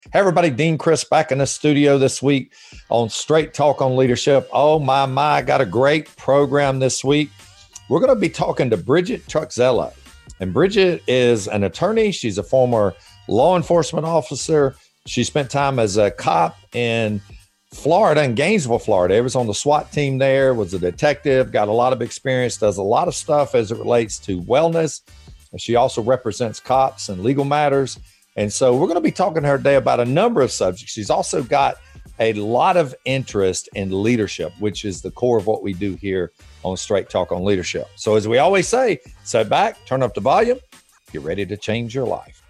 Hey, everybody, Dean Chris back in the studio this week on Straight Talk on Leadership. Oh, my, got a great program this week. We're going to be talking to Bridget Truxillo. And Bridget is an attorney. She's a former law enforcement officer. She spent time as a cop in Florida, in Gainesville, Florida. It was on the SWAT team there, was a detective, got a lot of experience, does a lot of stuff as it relates to wellness. She also represents cops and legal matters. And so we're going to be talking to her today about a number of subjects. She's also got a lot of interest in leadership, which is the core of what we do here on Straight Talk on Leadership. So as we always say, sit back, turn up the volume, get ready to change your life.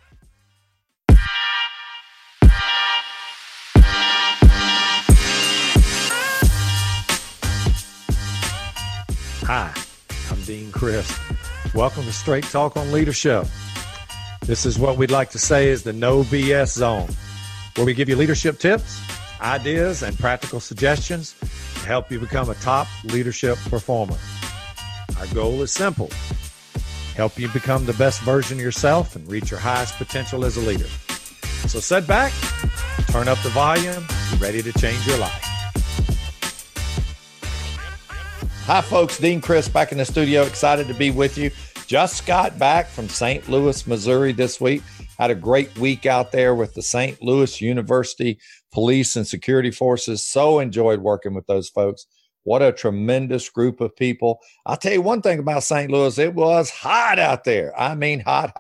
Hi, I'm Dean Chris. Welcome to Straight Talk on Leadership. This is what we'd like to say is the no BS zone, where we give you leadership tips, ideas, and practical suggestions to help you become a top leadership performer. Our goal is simple: help you become the best version of yourself and reach your highest potential as a leader. So sit back, turn up the volume, be ready to change your life. Hi, folks. Dean Chris back in the studio. Excited to be with you. Just got back from St. Louis, Missouri this week. Had a great week out there with the St. Louis University Police and Security Forces. So enjoyed working with those folks. What a tremendous group of people. I'll tell you one thing about St. Louis. It was hot out there. I mean, hot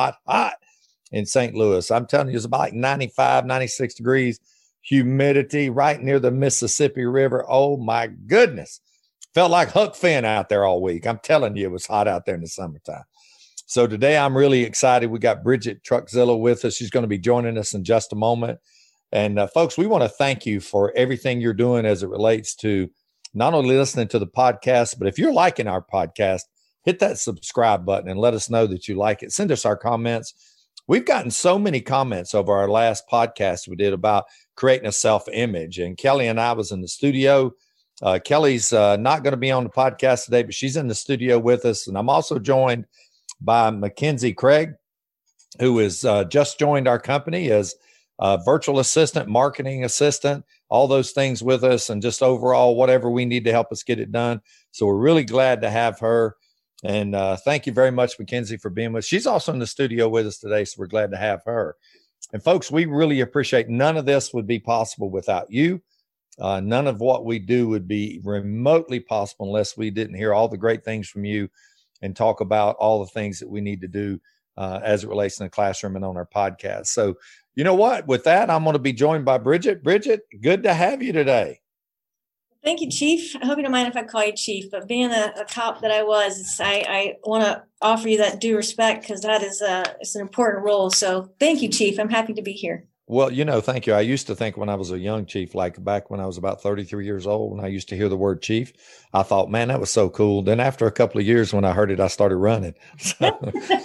in St. Louis. I'm telling you, it's about like 95, 96 degrees, humidity right near the Mississippi River. Oh, my goodness. Felt like Huck Finn out there all week. I'm telling you, it was hot out there in the summertime. So today I'm really excited. We got Bridget Truxillo with us. She's going to be joining us in just a moment. And folks, we want to thank you for everything you're doing as it relates to not only listening to the podcast, but if you're liking our podcast, hit that subscribe button and let us know that you like it. Send us our comments. We've gotten so many comments over our last podcast we did about creating a self-image. And Kelly and I was in the studio. Kelly's not going to be on the podcast today, but she's in the studio with us. And I'm also joined by Mackenzie Craig, who has just joined our company as a virtual assistant, marketing assistant, all those things with us, and just overall whatever we need to help us get it done. So we're really glad to have her. And thank you very much, Mackenzie, for being with us. She's also in the studio with us today, so we're glad to have her. And folks, we really appreciate none of this would be possible without you. None of what we do would be remotely possible unless we didn't hear all the great things from you and talk about all the things that we need to do as it relates in the classroom and on our podcast. So, you know what? With that, I'm going to be joined by Bridget. Bridget, good to have you today. Thank you, Chief. I hope you don't mind if I call you Chief, but being a cop that I was, I want to offer you that due respect because that is it's an important role. So thank you, Chief. I'm happy to be here. Well, thank you. I used to think when I was a young chief, like back when I was about 33 years old, when I used to hear the word chief, I thought, man, that was so cool. Then after a couple of years, when I heard it, I started running. So,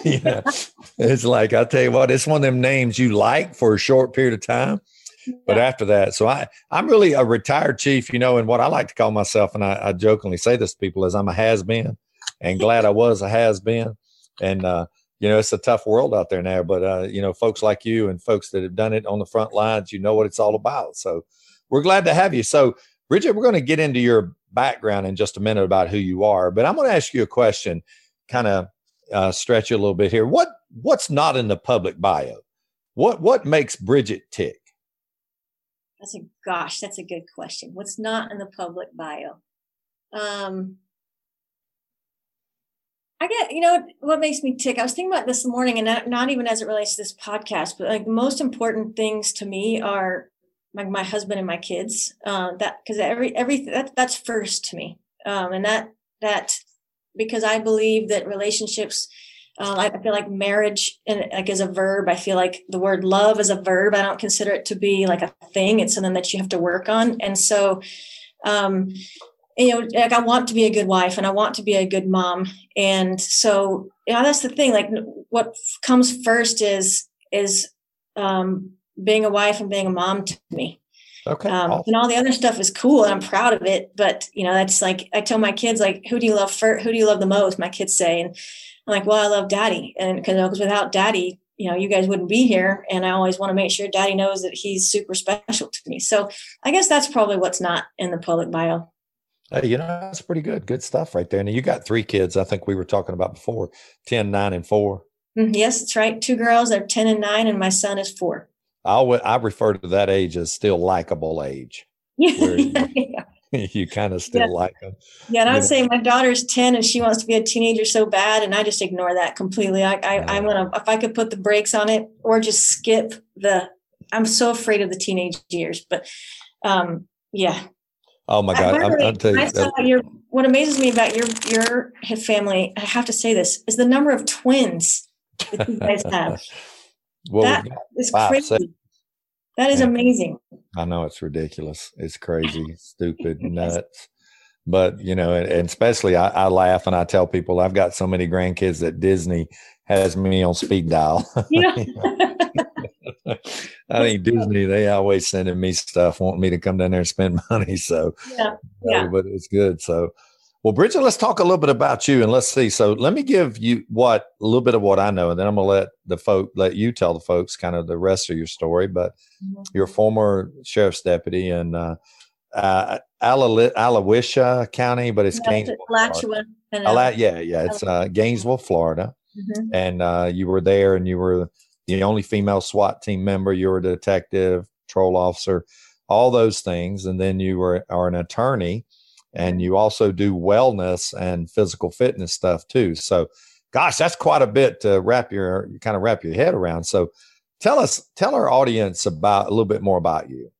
it's like, I tell you what, it's one of them names you like for a short period of time. But after that, so I'm really a retired chief, and what I like to call myself, and I jokingly say this to people, is I'm a has-been, and glad I was a has-been. And, it's a tough world out there now, but, folks like you and folks that have done it on the front lines, you know what it's all about. So we're glad to have you. So, Bridget, we're going to get into your background in just a minute about who you are, but I'm going to ask you a question, kind of stretch you a little bit here. What's not in the public bio? What makes Bridget tick? That's a good question. What's not in the public bio? I get, what makes me tick. I was thinking about this morning, and not even as it relates to this podcast, but like the most important things to me are my husband and my kids. That's first to me. And that because I believe that relationships, I feel like marriage is a verb. I feel like the word love is a verb. I don't consider it to be like a thing. It's something that you have to work on. And so, I want to be a good wife and I want to be a good mom. And so, that's the thing, like what comes first is being a wife and being a mom to me. Okay. Awesome. And all the other stuff is cool and I'm proud of it. But, that's like, I tell my kids, like, who do you love first? Who do you love the most? My kids say, and I'm like, well, I love daddy. And because without daddy, you guys wouldn't be here. And I always want to make sure Daddy knows that he's super special to me. So I guess that's probably what's not in the public bio. Hey, that's pretty good. Good stuff right there. And you got 3 kids, I think we were talking about before, 10, 9, and 4. Yes, that's right. 2 girls, they're 10 and 9, and my son is 4. I refer to that age as still likable age. Where you kind of still like them. Yeah, and I'd say my daughter's 10 and she wants to be a teenager so bad, and I just ignore that completely. I'm gonna, if I could put the brakes on it or just skip I'm so afraid of the teenage years. But yeah. Oh my God! I'll tell you, what amazes me about your family, I have to say this, is the number of twins that you guys have. Well, that is crazy. 6. That is amazing. I know, it's ridiculous. It's crazy, stupid, nuts. But, and especially I laugh and I tell people I've got so many grandkids that Disney has me on speed dial. Yeah. I think Disney, they always sending me stuff, wanting me to come down there and spend money. So, but it's good. So, well, Bridget, let's talk a little bit about you and let's see. So let me give you a little bit of what I know, and then I'm going to let you tell the folks kind of the rest of your story. But you're a former sheriff's deputy in Alawisha County, but it's Gainesville. It's Gainesville, Florida. Mm-hmm. And you were there, and you were the only female SWAT team member. You were a detective, patrol officer, all those things, and then you are an attorney. And you also do wellness and physical fitness stuff too. So, gosh, that's quite a bit to wrap your head around. So, tell our audience a little bit more about you.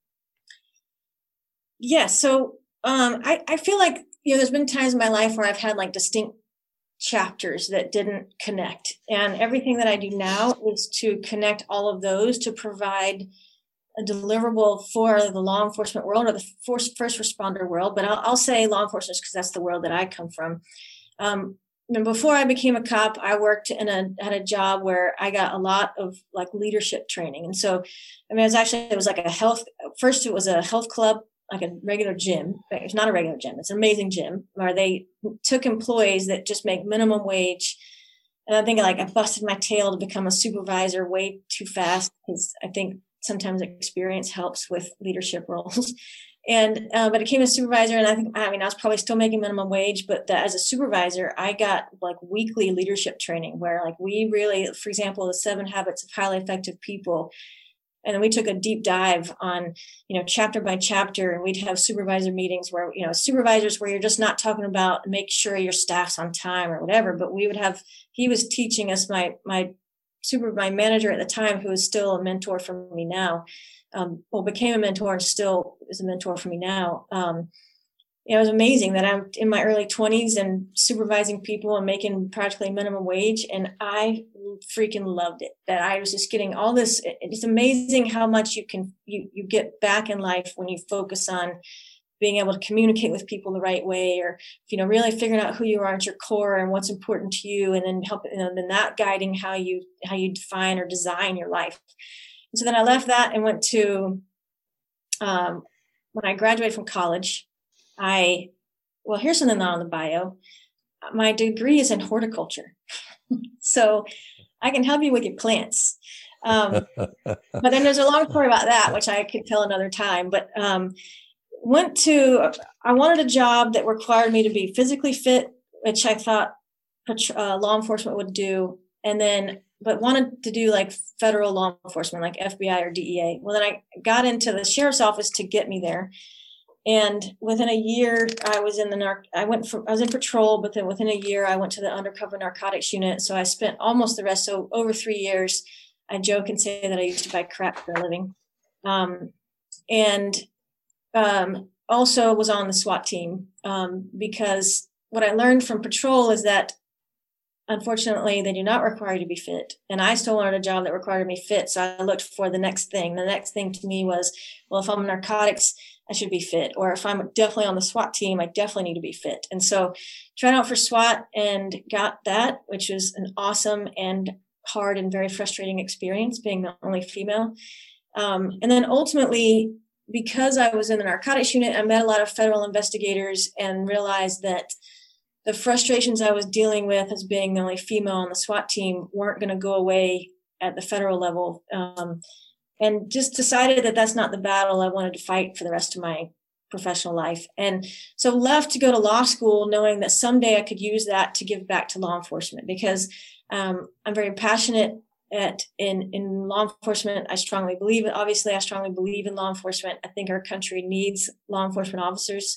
Yeah. So, I feel like, there's been times in my life where I've had like distinct chapters that didn't connect, and everything that I do now is to connect all of those to provide a deliverable for the law enforcement world or the first responder world. But I'll say law enforcement because that's the world that I come from. Before I became a cop, I worked had a job where I got a lot of like leadership training. And so, it was like first it was a health club, like a regular gym. It's not a regular gym. It's an amazing gym where they took employees that just make minimum wage. And I think I busted my tail to become a supervisor way too fast because I think sometimes experience helps with leadership roles. And, but I became a supervisor, and I was probably still making minimum wage, but as a supervisor, I got like weekly leadership training where we really, for example, the 7 habits of highly effective people. And then we took a deep dive on, chapter by chapter, and we'd have supervisor meetings where, supervisors where you're just not talking about make sure your staff's on time or whatever, but he was teaching us my manager at the time, who is still a mentor for me now, became a mentor and still is a mentor for me now. It was amazing that I'm in my early 20s and supervising people and making practically minimum wage. And I freaking loved it, that I was just getting all this. It's amazing how much you get back in life when you focus on being able to communicate with people the right way, or, really figuring out who you are at your core and what's important to you, and then then that guiding how you define or design your life. And so then I left that and went to, when I graduated from college, here's something not on the bio. My degree is in horticulture. So I can help you with your plants. But then there's a long story about that, which I could tell another time. But, I wanted a job that required me to be physically fit, which I thought law enforcement would do. But wanted to do like federal law enforcement, like FBI or DEA. Well, then I got into the sheriff's office to get me there. And within a year, I was in I was in patrol, but then within a year, I went to the undercover narcotics unit. So I spent almost the rest. So over 3 years, I joke and say that I used to buy crap for a living. Also was on the SWAT team, because what I learned from patrol is that unfortunately they do not require you to be fit. And I still wanted a job that required me fit. So I looked for the next thing. The next thing to me was, well, if I'm in narcotics, I should be fit. Or if I'm definitely on the SWAT team, I definitely need to be fit. And so tried out for SWAT and got that, which was an awesome and hard and very frustrating experience, being the only female. And then ultimately, because I was in the narcotics unit, I met a lot of federal investigators and realized that the frustrations I was dealing with as being the only female on the SWAT team weren't going to go away at the federal level, and just decided that that's not the battle I wanted to fight for the rest of my professional life. And so left to go to law school, knowing that someday I could use that to give back to law enforcement, because I'm very passionate in law enforcement. I strongly believe in law enforcement. I think our country needs law enforcement officers.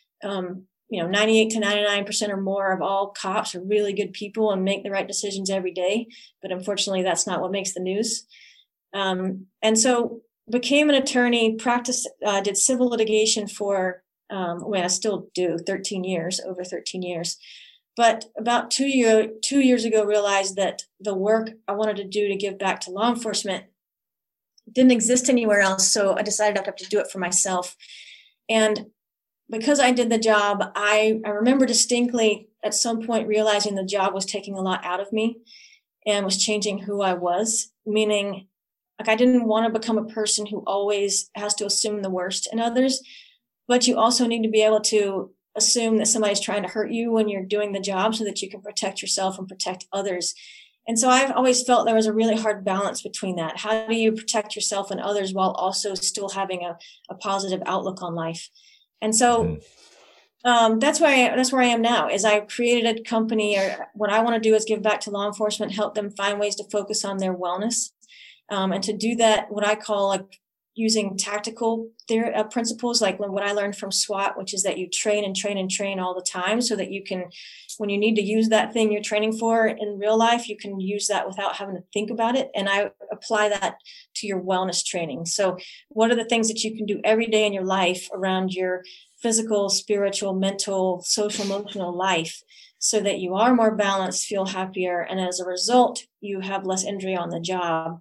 98 to 99% or more of all cops are really good people and make the right decisions every day. But unfortunately, that's not what makes the news. And so became an attorney, practiced, did civil litigation for, I still do, over 13 years. But about 2 years ago, realized that the work I wanted to do to give back to law enforcement didn't exist anywhere else. So I decided I'd have to do it for myself. And because I did the job, I remember distinctly at some point realizing the job was taking a lot out of me and was changing who I was, meaning like I didn't want to become a person who always has to assume the worst in others, but you also need to be able to assume that somebody's trying to hurt you when you're doing the job so that you can protect yourself and protect others. And so I've always felt there was a really hard balance between that. How do you protect yourself and others while also still having a positive outlook on life? And so that's where I am now. Is I created a company, or what I want to do is give back to law enforcement, help them find ways to focus on their wellness, and to do that, what I call like using tactical principles, like what I learned from SWAT, which is that you train and train and train all the time, so that you can, when you need to use that thing you're training for in real life, you can use that without having to think about it. And I apply that to your wellness training. So what are the things that you can do every day in your life around your physical, spiritual, mental, social, emotional life, so that you are more balanced, feel happier, and as a result, you have less injury on the job.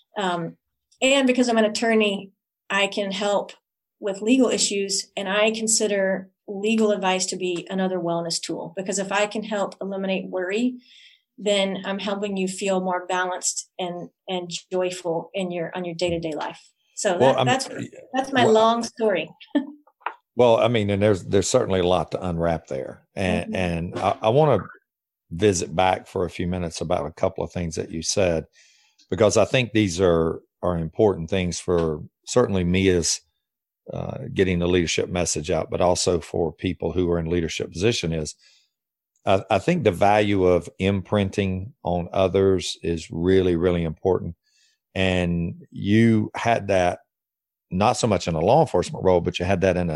And because I'm an attorney, I can help with legal issues, and I consider legal advice to be another wellness tool, because if I can help eliminate worry, then I'm helping you feel more balanced and joyful on your day-to-day life. So that's my long story. Well, I mean, and there's certainly a lot to unwrap there. And I want to visit back for a few minutes about a couple of things that you said, because I think these are important things for certainly me as getting the leadership message out, but also for people who are in leadership position. Is I think the value of imprinting on others is really, really important. And you had that not so much in a law enforcement role, but you had that in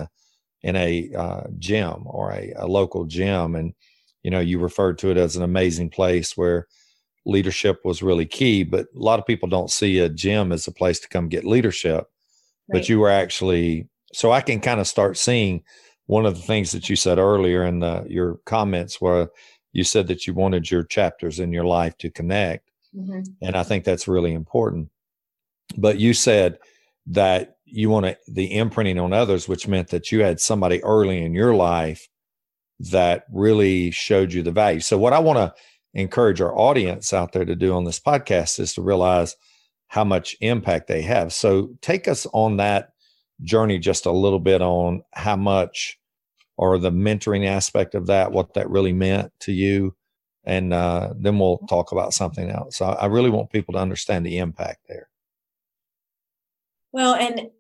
a gym, or a local gym. And, you referred to it as an amazing place where leadership was really key, but a lot of people don't see a gym as a place to come get leadership. Right. But you were actually, so I can kind of start seeing one of the things that you said earlier in your comments, where you said that you wanted your chapters in your life to connect. Mm-hmm. And I think that's really important. But you said that you want the imprinting on others, which meant that you had somebody early in your life that really showed you the value. So what I want to encourage our audience out there to do on this podcast is to realize how much impact they have. So take us on that journey just a little bit, on how much, or the mentoring aspect of that, what that really meant to you. And then we'll talk about something else. So I really want people to understand the impact there. Well, and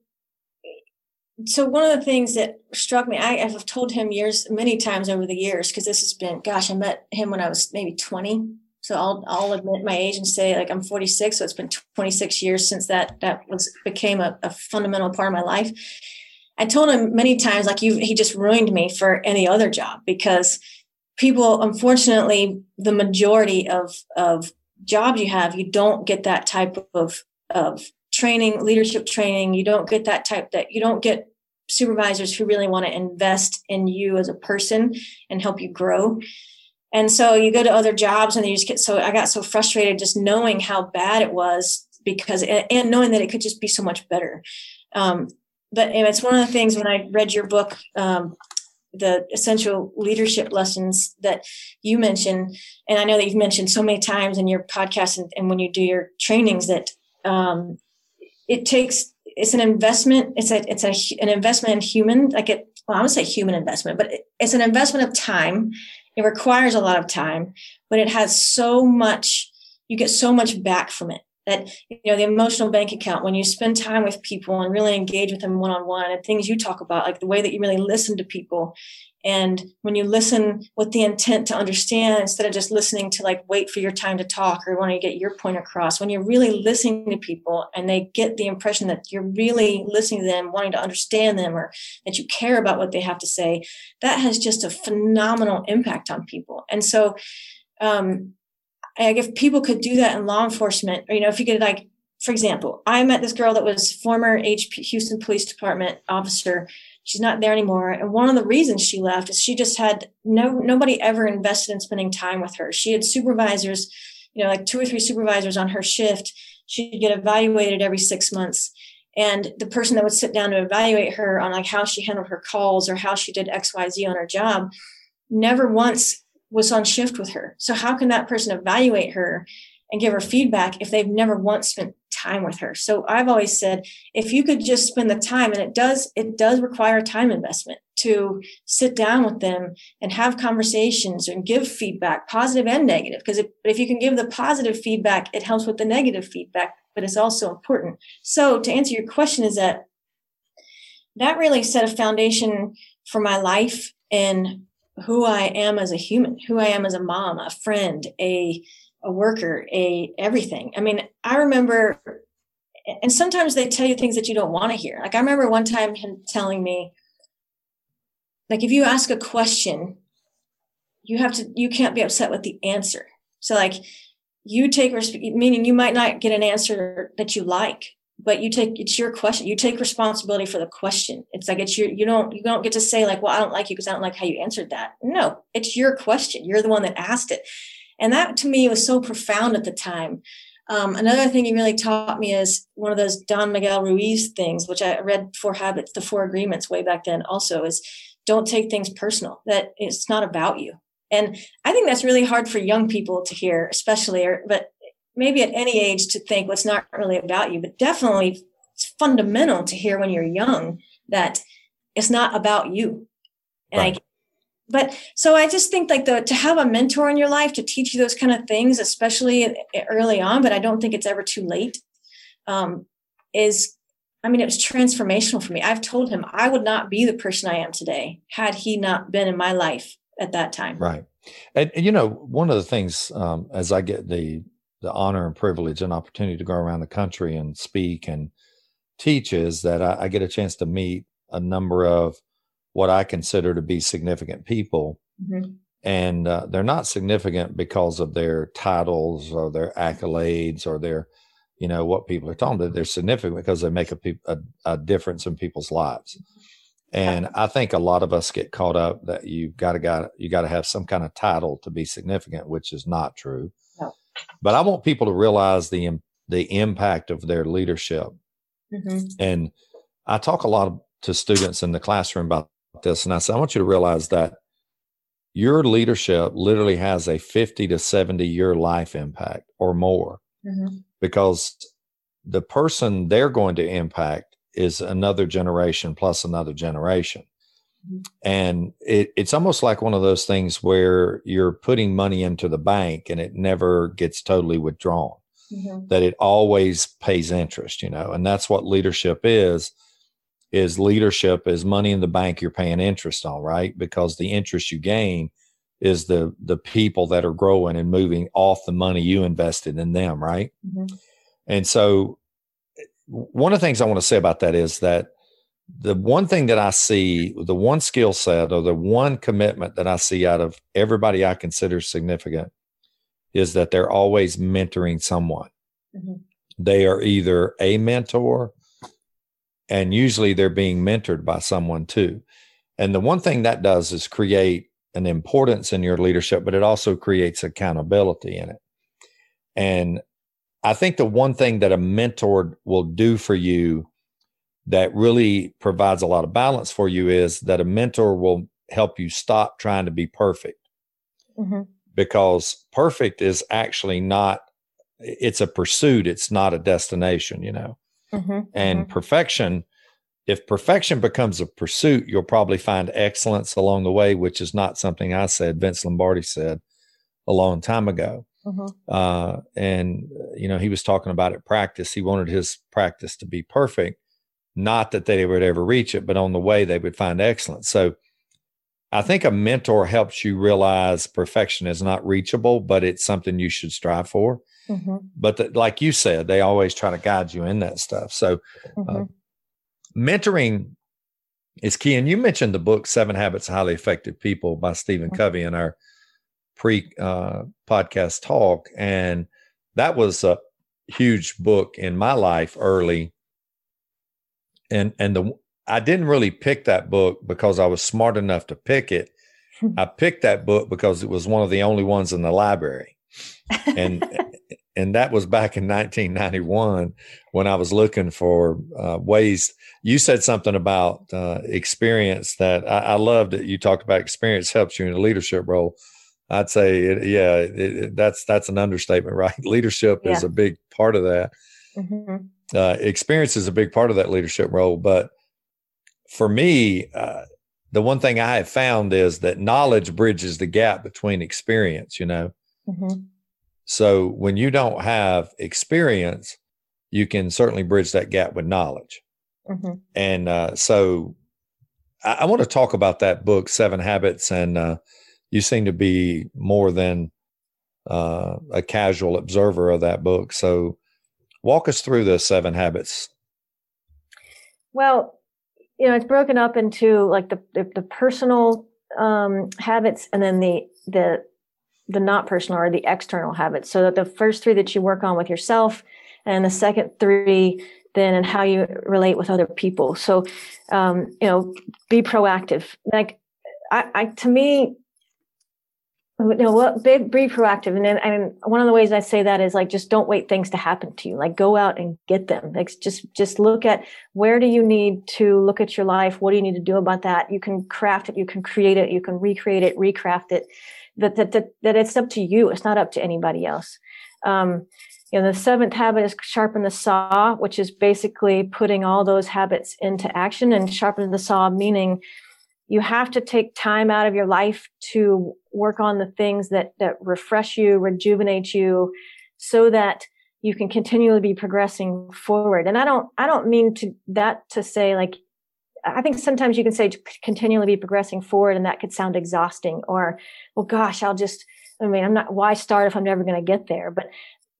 so one of the things that struck me, I've told him many times over the years, because this has been, I met him when I was maybe 20. So I'll admit my age and say, like, I'm 46. So it's been 26 years since that became a fundamental part of my life. I told him many times, like, he just ruined me for any other job, because people, unfortunately, the majority of jobs you have, you don't get that type of training, leadership training. You don't get you don't get supervisors who really want to invest in you as a person and help you grow. And so you go to other jobs and you just I got so frustrated just knowing how bad it was, and knowing that it could just be so much better. But it's one of the things when I read your book, the essential leadership lessons that you mentioned, and I know that you've mentioned so many times in your podcast and when you do your trainings, that it's an investment. It's an investment in human, I would say human investment, but it's an investment of time. It requires a lot of time, but it has so much, you get so much back from it. that, the emotional bank account, when you spend time with people and really engage with them one-on-one, and things you talk about, like the way that you really listen to people. And when you listen with the intent to understand, instead of just listening to like wait for your time to talk or want to get your point across, when you're really listening to people and they get the impression that you're really listening to them, wanting to understand them, or that you care about what they have to say, that has just a phenomenal impact on people. And so if people could do that in law enforcement, or, if you could, like, for example, I met this girl that was former Houston Police Department officer. She's not there anymore. And one of the reasons she left is she just had nobody ever invested in spending time with her. She had supervisors, like 2 or 3 supervisors on her shift. She'd get evaluated every 6 months. And the person that would sit down to evaluate her on like how she handled her calls or how she did XYZ on her job never once was on shift with her. So how can that person evaluate her and give her feedback if they've never once spent time with her? So I've always said, if you could just spend the time, and it does require a time investment to sit down with them and have conversations and give feedback, positive and negative. Because if you can give the positive feedback, it helps with the negative feedback, but it's also important. So to answer your question, is that really set a foundation for my life and who I am as a human, who I am as a mom, a friend, a worker, everything. I mean, I remember, and sometimes they tell you things that you don't want to hear. Like I remember one time him telling me, like, if you ask a question, you can't be upset with the answer. So like meaning you might not get an answer that you like, but it's your question. You take responsibility for the question. It's like, you don't get to say like, well, I don't like you because I don't like how you answered that. No, it's your question. You're the one that asked it. And that to me was so profound at the time. Another thing he really taught me is one of those Don Miguel Ruiz things, which I read 4 Habits, the 4 Agreements way back then also, is don't take things personal, that it's not about you. And I think that's really hard for young people to hear, especially, but maybe at any age to think, well, it's not really about you, but definitely it's fundamental to hear when you're young that it's not about you. And right. But so I just think like to have a mentor in your life to teach you those kind of things, especially early on, but I don't think it's ever too late, it was transformational for me. I've told him I would not be the person I am today had he not been in my life at that time. Right. And one of the things, as I get the honor and privilege and opportunity to go around the country and speak and teach, is that I get a chance to meet a number of what I consider to be significant people. Mm-hmm. And they're not significant because of their titles or their accolades or their, what people are talking about. They're significant because they make a difference in people's lives. And I think a lot of us get caught up that you got to have some kind of title to be significant, which is not true. No. But I want people to realize the impact of their leadership. Mm-hmm. And I talk a lot to students in the classroom about this, and I say, I want you to realize that your leadership literally has a 50 to 70 year life impact or more, mm-hmm. because the person they're going to impact is another generation plus another generation. Mm-hmm. And it's almost like one of those things where you're putting money into the bank and it never gets totally withdrawn, mm-hmm. that it always pays interest, and that's what leadership is leadership is money in the bank you're paying interest on, right? Because the interest you gain is the people that are growing and moving off the money you invested in them, right? Mm-hmm. And so one of the things I want to say about that is that the one thing that I see, the one skill set or the one commitment that I see out of everybody I consider significant is that they're always mentoring someone. Mm-hmm. They are either a mentor, and usually they're being mentored by someone too. And the one thing that does is create an importance in your leadership, but it also creates accountability in it. And I think the one thing that a mentor will do for you that really provides a lot of balance for you is that a mentor will help you stop trying to be perfect. Mm-hmm. Because perfect is actually not, it's a pursuit. It's not a destination, Mm-hmm. And mm-hmm. perfection, if perfection becomes a pursuit, you'll probably find excellence along the way, which is not something I said. Vince Lombardi said a long time ago. And, he was talking about it practice. He wanted his practice to be perfect, not that they would ever reach it, but on the way they would find excellence. So I think a mentor helps you realize perfection is not reachable, but it's something you should strive for. But like you said, they always try to guide you in that stuff. So mentoring is key. And you mentioned the book, 7 Habits of Highly Effective People by Stephen Covey in our podcast talk. And that was a huge book in my life early. And I didn't really pick that book because I was smart enough to pick it. I picked that book because it was one of the only ones in the library. And that was back in 1991 when I was looking for ways. You said something about experience that I loved it. You talked about experience helps you in a leadership role. I'd say, that's an understatement, right? Leadership is a big part of that. Experience is a big part of that leadership role. But for me, the one thing I have found is that knowledge bridges the gap between experience, So when you don't have experience, you can certainly bridge that gap with knowledge. And so I want to talk about that book, 7 Habits, and you seem to be more than a casual observer of that book. So walk us through the 7 habits. Well, it's broken up into like the personal habits, and then the not personal or the external habits. So that the first 3 that you work on with yourself, and the second 3 then and how you relate with other people. So, be proactive. Like to me, be proactive. And then, one of the ways I say that is like, just don't wait things to happen to you. Like, go out and get them. Like, just look at, where do you need to look at your life? What do you need to do about that? You can craft it. You can create it. You can recreate it, recraft it. That it's up to you. It's not up to anybody else. The 7th habit is sharpen the saw, which is basically putting all those habits into action. And sharpen the saw meaning you have to take time out of your life to work on the things that refresh you, rejuvenate you, so that you can continually be progressing forward. And I don't mean to say, like, I think sometimes you can say continually be progressing forward, and that could sound exhausting, or, well, gosh, why start if I'm never going to get there? But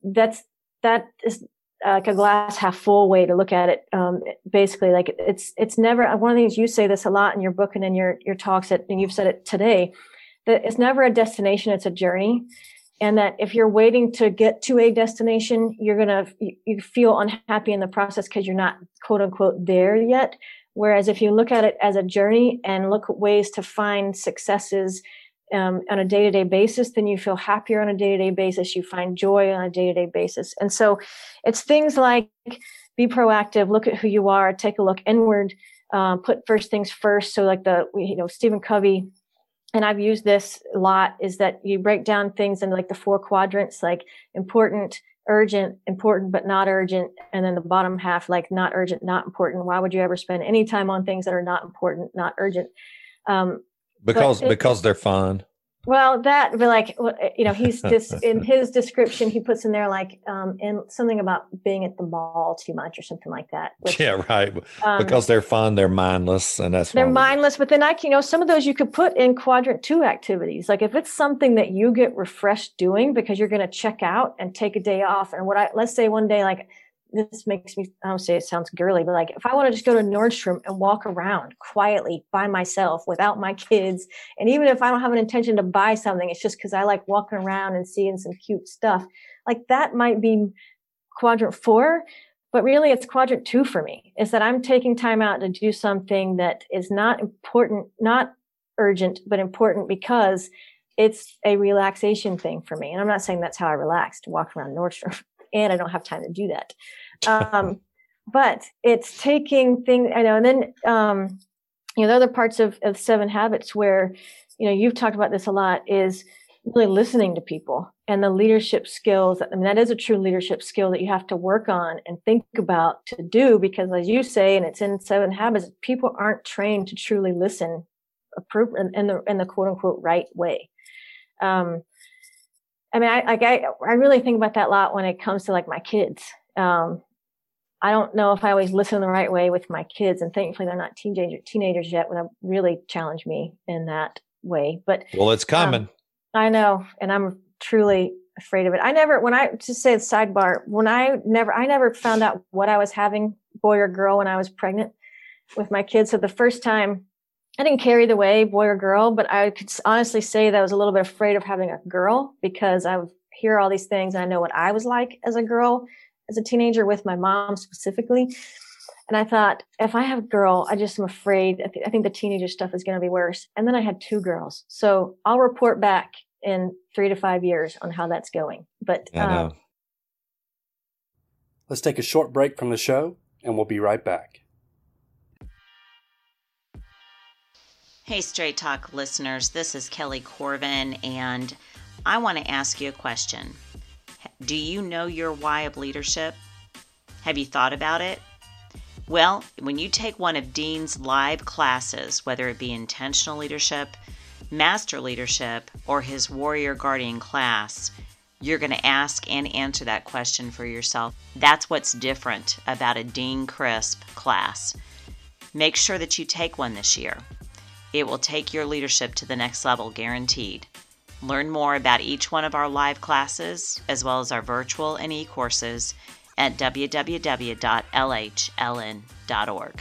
that is like a glass half full way to look at it. Basically, like, it's never, one of the things you say this a lot in your book and in your talks, and you've said it today, that it's never a destination, it's a journey. And that if you're waiting to get to a destination, you feel unhappy in the process because you're not, quote unquote, there yet. Whereas if you look at it as a journey and look at ways to find successes on a day-to-day basis, then you feel happier on a day-to-day basis. You find joy on a day-to-day basis. And so it's things like, be proactive, look at who you are, take a look inward, put first things first. So like Stephen Covey, and I've used this a lot, is that you break down things into like the 4 quadrants, like important, urgent, important, but not urgent. And then the bottom half, like not urgent, not important. Why would you ever spend any time on things that are not important, not urgent? Because they're fun. Well, that, but like, he's in his description, he puts in there like, in something about being at the mall too much or something like that. Which, yeah, right. Because they're fun, they're mindless, and they're mindless. But then some of those you could put in quadrant 2 activities. Like, if it's something that you get refreshed doing because you're going to check out and take a day off, and let's say one day, like, this makes me, I don't say it sounds girly, but like, if I want to just go to Nordstrom and walk around quietly by myself without my kids, and even if I don't have an intention to buy something, it's just because I like walking around and seeing some cute stuff, like, that might be quadrant 4, but really it's quadrant 2 for me, is that I'm taking time out to do something that is not important, not urgent, but important because it's a relaxation thing for me. And I'm not saying that's how I relax, to walk around Nordstrom. And I don't have time to do that. But it's taking things, and then, the other parts of 7 habits where, you've talked about this a lot, is really listening to people and the leadership skills. That is a true leadership skill that you have to work on and think about to do, because as you say, and it's in 7 habits, people aren't trained to truly listen in the quote unquote right way. I mean, I really think about that a lot when it comes to like my kids. I don't know if I always listen the right way with my kids, and thankfully they're not teenagers yet, when they really challenge me in that way. But well, it's coming. I know, and I'm truly afraid of it. Just say sidebar, I never found out what I was having, boy or girl, when I was pregnant with my kids. So the first time, I didn't carry the way, boy or girl, but I could honestly say that I was a little bit afraid of having a girl, because I would hear all these things and I know what I was like as a girl, as a teenager, with my mom specifically. And I thought, if I have a girl, I just am afraid. I think the teenager stuff is going to be worse. And then I had 2 girls. So I'll report back in 3 to 5 years on how that's going. But let's take a short break from the show and we'll be right back. Hey, Straight Talk listeners, this is Kelly Corvin, and I want to ask you a question. Do you know your why of leadership? Have you thought about it? Well, when you take one of Dean's live classes, whether it be intentional leadership, master leadership, or his warrior guardian class, you're going to ask and answer that question for yourself. That's what's different about a Dean Crisp class. Make sure that you take one this year. It will take your leadership to the next level, guaranteed. Learn more about each one of our live classes, as well as our virtual and e-courses, at www.lhln.org.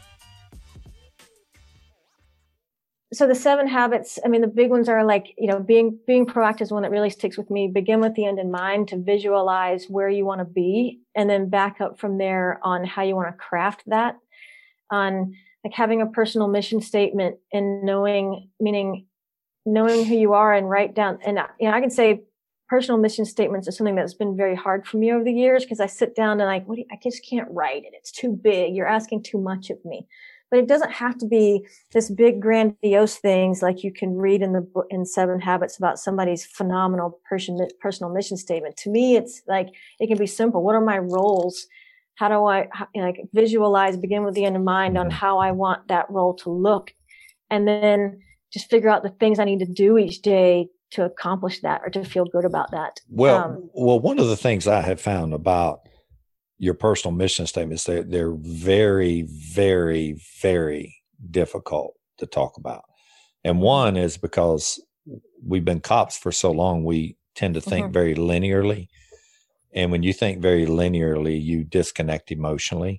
So the 7 habits, I mean, the big ones are like, being proactive is one that really sticks with me. Begin with the end in mind, to visualize where you want to be, and then back up from there on how you want to craft that. On like having a personal mission statement and knowing who you are, and write down. And I can say personal mission statements is something that's been very hard for me over the years, because I sit down and I just can't write it. It's too big. You're asking too much of me. But it doesn't have to be this big grandiose things like you can read in the book in 7 Habits about somebody's phenomenal personal mission statement. To me, it's like, it can be simple. What are my roles? How do I visualize, begin with the end in mind on how I want that role to look, and then just figure out the things I need to do each day to accomplish that, or to feel good about that. Well, one of the things I have found about your personal mission statements, they're very, very, very difficult to talk about. And one is because we've been cops for so long, we tend to think very linearly. And when you think very linearly, you disconnect emotionally.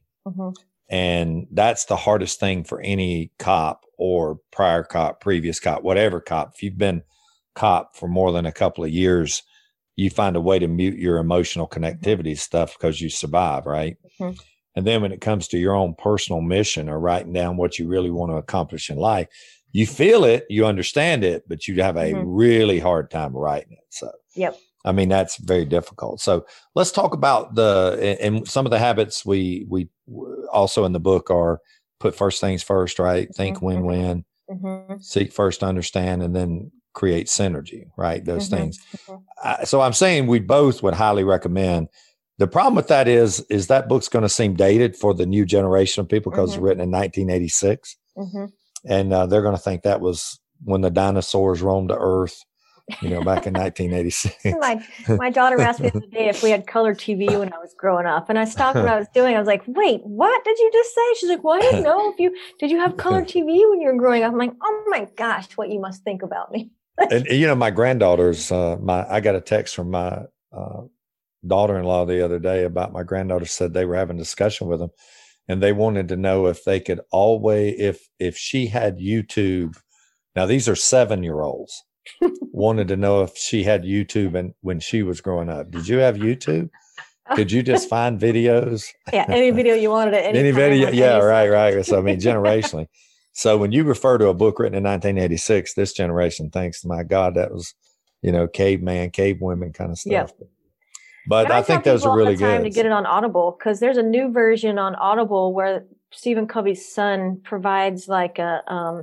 And that's the hardest thing for any cop, or prior cop, previous cop, whatever cop. If you've been cop for more than a couple of years, you find a way to mute your emotional connectivity stuff because you survive, right? And then when it comes to your own personal mission, or writing down what you really want to accomplish in life, you feel it, you understand it, but you have a really hard time writing it. So, I mean, that's very difficult. So let's talk about and some of the habits we also in the book are: put first things first, right? Think win-win, seek first to understand, and then create synergy, right? Those things. So I'm saying we both would highly recommend. The problem with that is that book's going to seem dated for the new generation of people, because it's written in 1986. And they're going to think that was when the dinosaurs roamed the earth, back in 1986. My daughter asked me the other day if we had color TV when I was growing up, and I stopped what I was doing. I was like, wait, what did you just say? She's like, well, I didn't know did you have color TV when you were growing up? I'm like, oh my gosh, what you must think about me. And my granddaughters, I got a text from my daughter-in-law the other day about my granddaughter. Said they were having a discussion with them, and they wanted to know if they could always, if she had YouTube. Now these are 7-year-olds. Wanted to know if she had YouTube and when she was growing up. Did you have YouTube? Could you just find videos? Yeah, any video you wanted at any video. Yeah, right. So I mean, generationally. So when you refer to a book written in 1986, this generation thinks, my God, that was, caveman, cave women kind of stuff. Yep. But I think those are really good. To get it on Audible, because there's a new version on Audible where Stephen Covey's son provides like a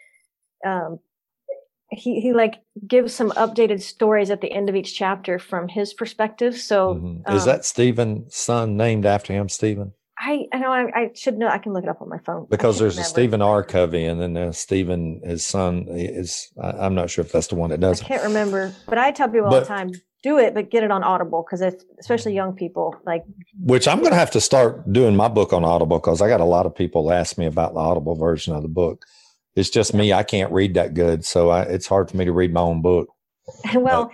he like gives some updated stories at the end of each chapter from his perspective. So is that Stephen's son named after him, Stephen? I know I should know. I can look it up on my phone. Because there's a Stephen R. Covey, and then there's Stephen, his son is, I'm not sure if that's the one that does. I can't remember, but I tell people all the time, do it, but get it on Audible, because especially young people, like. Which I'm going to have to start doing my book on Audible, because I got a lot of people ask me about the Audible version of the book. It's just me. I can't read that good. So it's hard for me to read my own book. Well,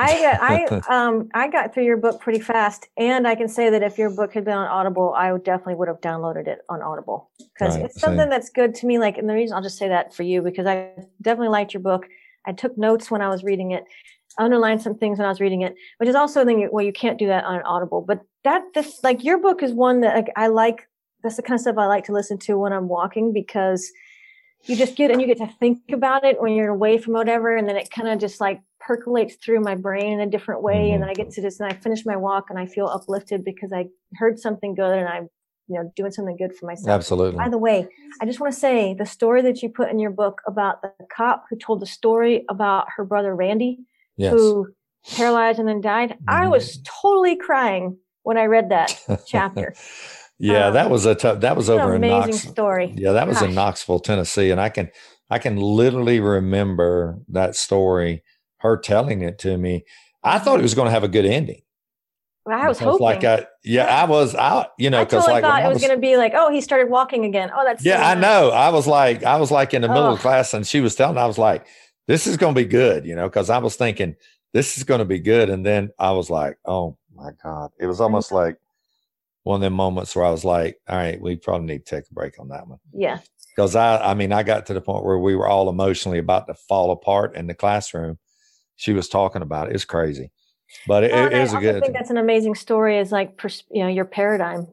I got through your book pretty fast, and I can say that if your book had been on Audible, I definitely would have downloaded it on Audible, because it's something that's good to me. Like, and the reason I'll just say that for you, because I definitely liked your book. I took notes when I was reading it, underlined some things when I was reading it, which is also a thing where you can't do that on Audible. But like your book is one that I like. That's the kind of stuff I like to listen to when I'm walking, because you just get to think about it when you're away from whatever, and then it kind of just like percolates through my brain in a different way. Mm-hmm. And then I get to this, and I finish my walk and I feel uplifted because I heard something good, and I'm, doing something good for myself. Absolutely. By the way, I just want to say the story that you put in your book about the cop who told the story about her brother, Randy, who paralyzed and then died. Mm-hmm. I was totally crying when I read that chapter. Yeah, that was over in amazing story. Yeah, that was in Knoxville, Tennessee. And I can literally remember that story, her telling it to me. I thought it was going to have a good ending. Well, I was hoping. I was out, because I thought it was going to be like, oh, he started walking again. Oh, that's so I nice. know. I was like in the middle of class, and she was telling, I was like, this is going to be good, because I was thinking this is going to be good. And then I was like, oh my God, it was almost like one of them moments where I was like, all right, we probably need to take a break on that one. Yeah. Because I got to the point where we were all emotionally about to fall apart in the classroom. She was talking about it. It's crazy. But it was a good. I think that's an amazing story, is like, your paradigm.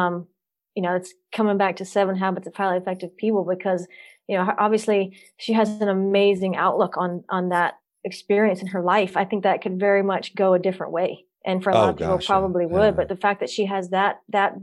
It's coming back to 7 Habits of Highly Effective People, because, obviously she has an amazing outlook on that experience in her life. I think that could very much go a different way. And for a lot of people probably would, but the fact that she has that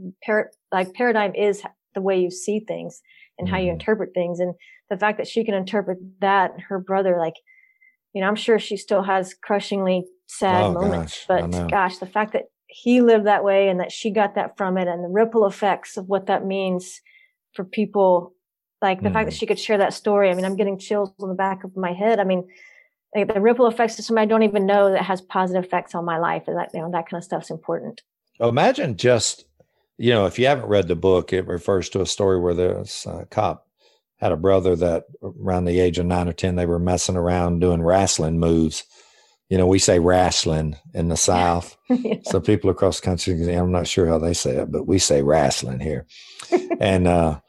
paradigm is the way you see things and how you interpret things. And the fact that she can interpret that, her brother, like, I'm sure she still has crushingly sad moments, but gosh, the fact that he lived that way and that she got that from it, and the ripple effects of what that means for people, like the fact that she could share that story. I mean, I'm getting chills on the back of my head. I mean, like the ripple effects to somebody I don't even know that has positive effects on my life, and that kind of stuff's important. Imagine just, if you haven't read the book, it refers to a story where this cop had a brother that around the age of 9 or 10, they were messing around doing wrestling moves. We say wrestling in the South. So people across the country, I'm not sure how they say it, but we say wrestling here. And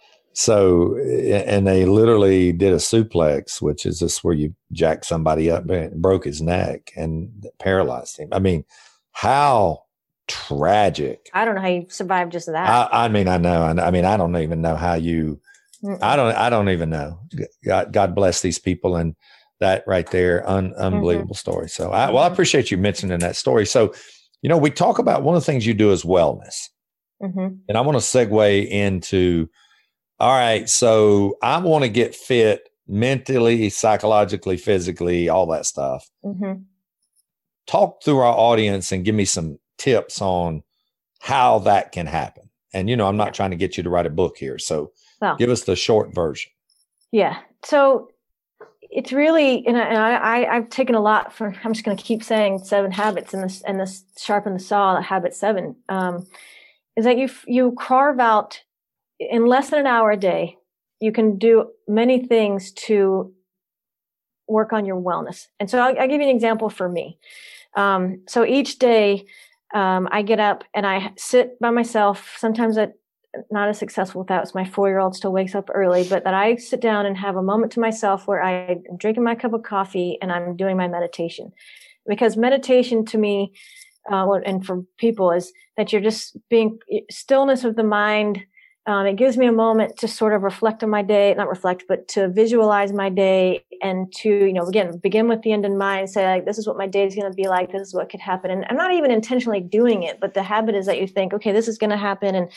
and they literally did a suplex, which is just where you jack somebody up and broke his neck and paralyzed him. I mean, how tragic. I don't know how you survived just that. I know. I mean, I don't even know how you, I don't even know. God bless these people. And that right there, unbelievable story. So I appreciate you mentioning that story. So, we talk about one of the things you do is wellness. And I want to segue into, all right, so I want to get fit mentally, psychologically, physically, all that stuff. Talk through our audience and give me some tips on how that can happen. And, I'm not trying to get you to write a book here. So give us the short version. Yeah. So it's really, and I've taken a lot from, I'm just going to keep saying 7 habits and this sharpen the saw, habit 7, is that you carve out in less than an hour a day. You can do many things to work on your wellness. And so I'll give you an example for me. So each day, I get up and I sit by myself. Sometimes not as successful with that. My 4-year-old still wakes up early, but that I sit down and have a moment to myself where I'm drinking my cup of coffee and I'm doing my meditation. Because meditation to me, and for people, is that you're just being stillness of the mind. It gives me a moment to sort of reflect on my day, not reflect, but to visualize my day and to, again, begin with the end in mind, say, like, this is what my day is going to be like. This is what could happen. And I'm not even intentionally doing it, but the habit is that you think, okay, this is going to happen. And,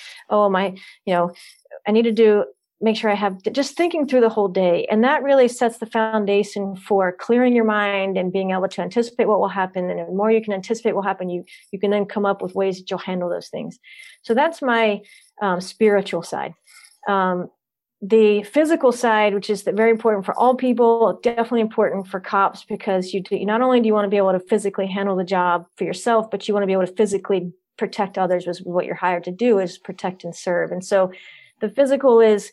I need to make sure I have just thinking through the whole day. And that really sets the foundation for clearing your mind and being able to anticipate what will happen. And the more you can anticipate what will happen, you can then come up with ways that you'll handle those things. So that's my spiritual side. the physical side, which is very important for all people, definitely important for cops, because not only do you want to be able to physically handle the job for yourself, but you want to be able to physically protect others. Was what you're hired to do, is protect and serve. And so the physical is,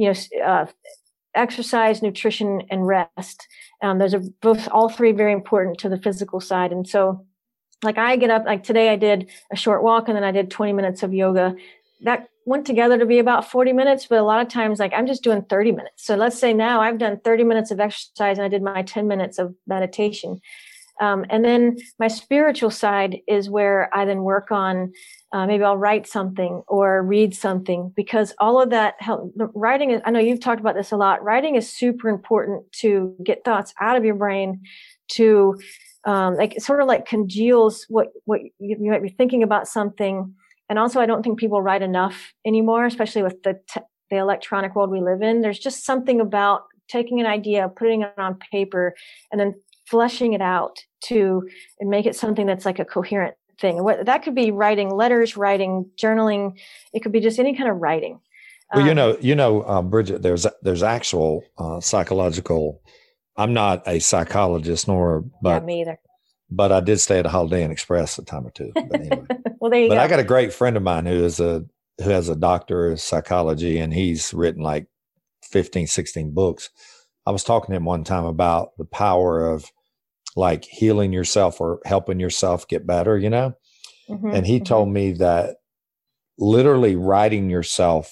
exercise, nutrition, and rest. Those are all three very important to the physical side. And so like I get up, like today I did a short walk and then I did 20 minutes of yoga. That went together to be about 40 minutes, but a lot of times, like I'm just doing 30 minutes. So let's say now I've done 30 minutes of exercise and I did my 10 minutes of meditation. And then my spiritual side is where I then work on, maybe I'll write something or read something, because all of that writing is, I know you've talked about this a lot. Writing is super important to get thoughts out of your brain, to, like sort of like congeals what you might be thinking about something. And also, I don't think people write enough anymore, especially with the electronic world we live in. There's just something about taking an idea, putting it on paper, and then fleshing it out and make it something that's like a coherent thing. That could be writing letters, writing, journaling. It could be just any kind of writing. Well, Bridget, there's actual psychological. I'm not a psychologist, but me either. But I did stay at a Holiday Inn Express a time or two. But anyway. Well, there you go. But I got a great friend of mine who has a doctor of psychology, and he's written like 15, 16 books. I was talking to him one time about the power of like healing yourself or helping yourself get better, Mm-hmm, and he told me that literally writing your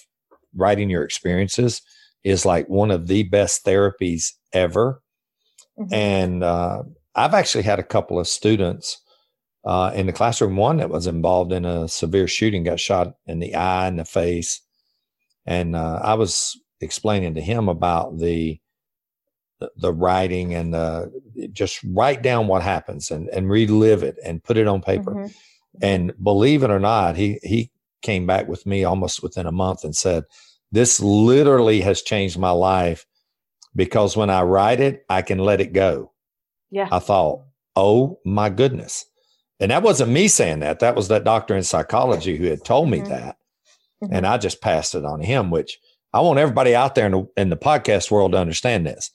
experiences is like one of the best therapies ever. Mm-hmm. And I've actually had a couple of students in the classroom, one that was involved in a severe shooting, got shot in the eye and the face. And I was explaining to him about the writing and just write down what happens and relive it and put it on paper. Mm-hmm. And believe it or not, he came back with me almost within a month and said, this literally has changed my life, because when I write it, I can let it go. Yeah. I thought, oh my goodness. And that wasn't me saying that. That was that doctor in psychology who had told me that. Mm-hmm. And I just passed it on to him, which I want everybody out there in the podcast world to understand this.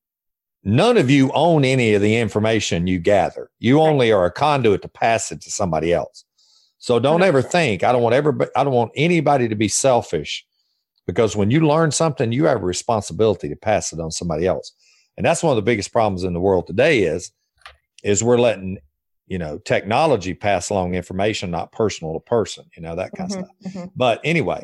None of you own any of the information you gather. You only are a conduit to pass it to somebody else. So don't ever think, I don't want anybody to be selfish, because when you learn something, you have a responsibility to pass it on somebody else. And that's one of the biggest problems in the world today is we're letting, technology pass along information, not personal to person, that kind of stuff. Mm-hmm. But anyway,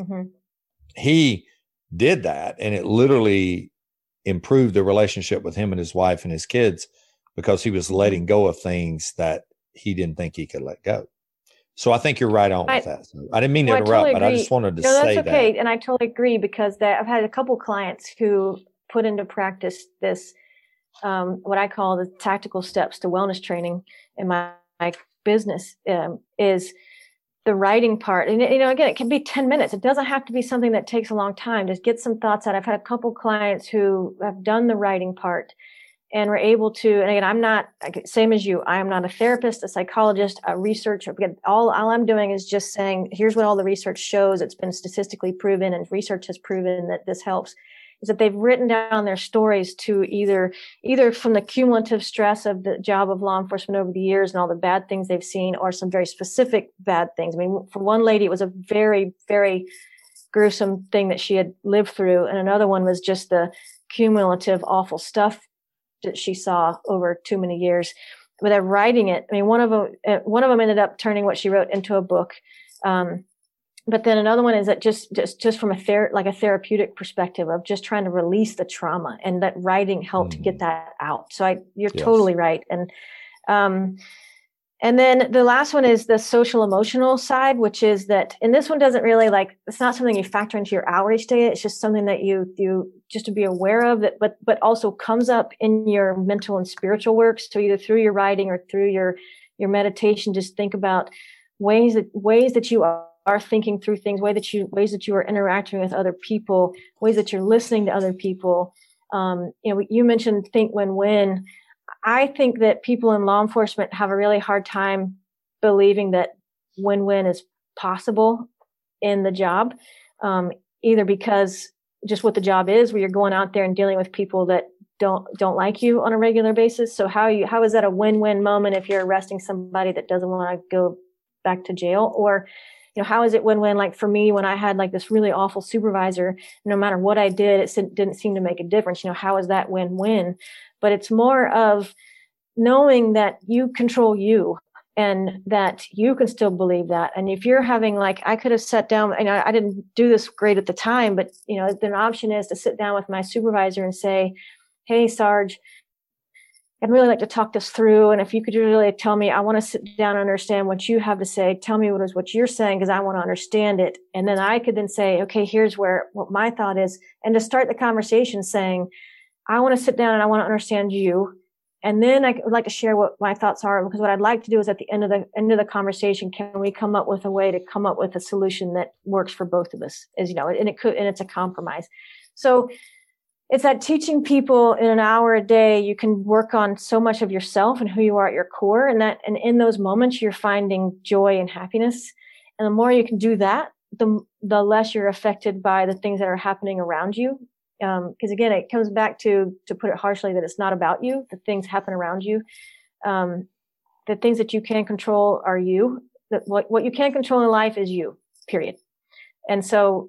he did that, and it literally improved the relationship with him and his wife and his kids, because he was letting go of things that he didn't think he could let go. So I think you're right on with that. So I didn't mean to interrupt, totally but I just wanted to say that. Okay. And I totally agree, because I've had a couple clients who put into practice this, what I call the tactical steps to wellness training in my business, is the writing part. And, again, it can be 10 minutes. It doesn't have to be something that takes a long time. Just get some thoughts out. I've had a couple clients who have done the writing part and were able to, and again, I'm not, same as you, I am not a therapist, a psychologist, a researcher. All I'm doing is just saying, here's what all the research shows. It's been statistically proven, and research has proven that this helps, is that they've written down their stories to either from the cumulative stress of the job of law enforcement over the years and all the bad things they've seen, or some very specific bad things. I mean, for one lady, it was a very, very gruesome thing that she had lived through. And another one was just the cumulative awful stuff that she saw over too many years. But they're writing it. I mean, one of them ended up turning what she wrote into a book. But then another one is that just from a therapeutic perspective of just trying to release the trauma, and that writing helped to get that out. So you're totally right. And then the last one is the social emotional side, which is that, and this one doesn't really it's not something you factor into your hour each day. It's just something that you just to be aware of that, but also comes up in your mental and spiritual work. So either through your writing or through your meditation, just think about ways that you are thinking through things, ways that you are interacting with other people, ways that you're listening to other people. You mentioned think, win-win. I think that people in law enforcement have a really hard time believing that win-win is possible in the job, either because just what the job is, where you're going out there and dealing with people that don't like you on a regular basis. So how is that a win-win moment if you're arresting somebody that doesn't want to go back to jail? Or, how is it win-win? Like for me, when I had like this really awful supervisor, no matter what I did, it didn't seem to make a difference. How is that win-win? But it's more of knowing that you control you, and that you can still believe that. And if you're having I could have sat down, and I didn't do this great at the time, but an option is to sit down with my supervisor and say, hey, Sarge, I'd really like to talk this through. And if you could really tell me, I want to sit down and understand what you have to say. Tell me what you're saying, because I want to understand it. And then I could then say, okay, here's what my thought is. And to start the conversation saying, I want to sit down and I want to understand you. And then I would like to share what my thoughts are, because what I'd like to do is at the end of the conversation, can we come up with a way to come up with a solution that works for both of us? And it's a compromise. So it's that teaching people in an hour a day, you can work on so much of yourself and who you are at your core. And in those moments, you're finding joy and happiness. And the more you can do that, the less you're affected by the things that are happening around you. Because again, it comes back to put it harshly, that it's not about you. The things happen around you. The things that you can control are you. That what you can't control in life is you, period. And so,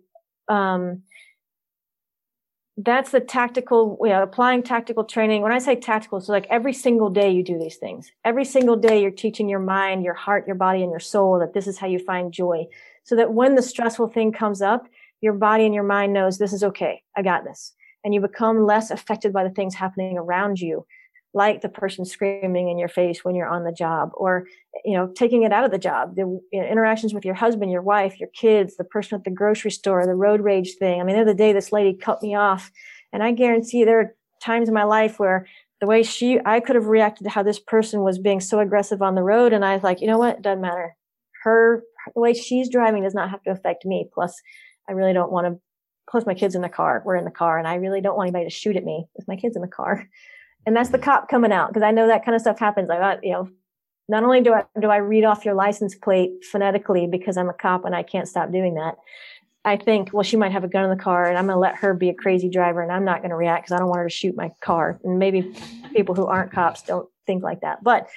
that's the tactical, applying tactical training. When I say tactical, so every single day you do these things. Every single day you're teaching your mind, your heart, your body, and your soul that this is how you find joy. So that when the stressful thing comes up, your body and your mind knows this is okay. I got this. And you become less affected by the things happening around you, like the person screaming in your face when you're on the job, or, taking it out of the job, the interactions with your husband, your wife, your kids, the person at the grocery store, the road rage thing. I mean, the other day, this lady cut me off, and I guarantee there are times in my life where the way I could have reacted to how this person was being so aggressive on the road. And I was like, you know what? It doesn't matter. The way she's driving does not have to affect me. Plus, I really don't want to, plus my kids in the car. We're in the car, and I really don't want anybody to shoot at me with my kids in the car. And that's the cop coming out, because I know that kind of stuff happens. Not only do I read off your license plate phonetically because I'm a cop and I can't stop doing that, I think, well, she might have a gun in the car, and I'm going to let her be a crazy driver, and I'm not going to react because I don't want her to shoot my car. And maybe people who aren't cops don't think like that. But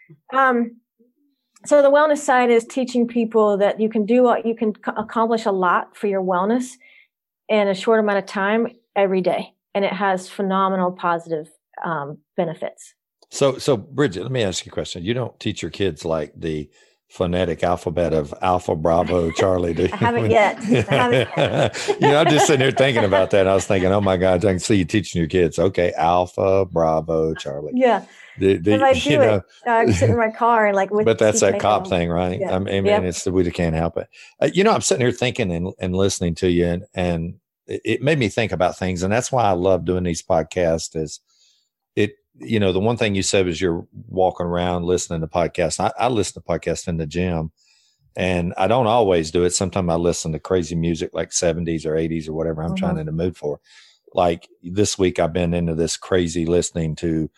so the wellness side is teaching people that you can accomplish a lot for your wellness in a short amount of time every day. And it has phenomenal positive benefits. So Bridget, let me ask you a question. You don't teach your kids like the phonetic alphabet of Alpha, Bravo, Charlie, do you? I haven't yet. I'm just sitting here thinking about that. And I was thinking, oh my God, I can see you teaching your kids. Okay, Alpha, Bravo, Charlie. Yeah. I do it. I sit in my car and but that's that cop thing, right? Yeah. I mean, it's we can't help it. I'm sitting here thinking and listening to you, and it made me think about things. And that's why I love doing these podcasts is the one thing you said was you're walking around listening to podcasts. I listen to podcasts in the gym, and I don't always do it. Sometimes I listen to crazy music like 70s or 80s or whatever I'm trying in the mood for. Like this week, I've been into this crazy listening to,